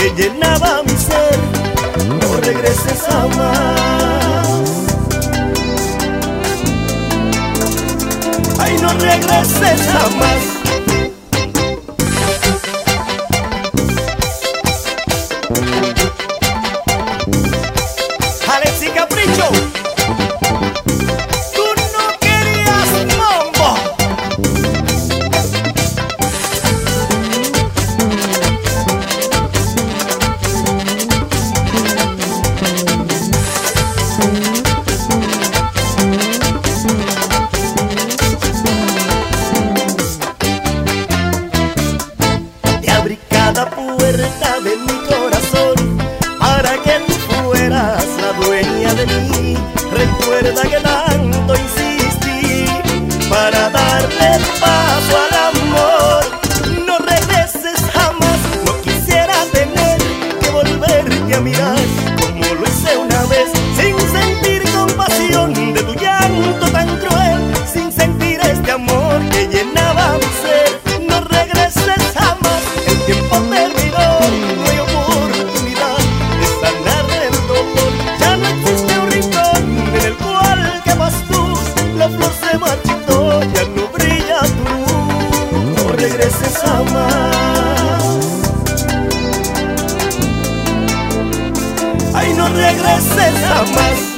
que llenaba mi ser, no regreses jamás. Ay, no regreses jamás. Alex y Capricho, tú no querías mambo. Te abrí cada puerta de mi corazón para que tú fueras la dueña de mí. Recuerda que tanto insistí para darle paso al amor. No regreses jamás, no quisiera tener que volverte a mirar como lo hice una vez, sin sentir compasión de tu llanto tan cruel, sin sentir este amor que llenaba mi ser. No regreses jamás, el tiempo terminó, no hay oportunidad de sanar el dolor. Ya no existe un rincón en el cual quemas tú, la flor se marchitó, ya no brilla tu luz. No regreses jamás. Ay, no regreses jamás.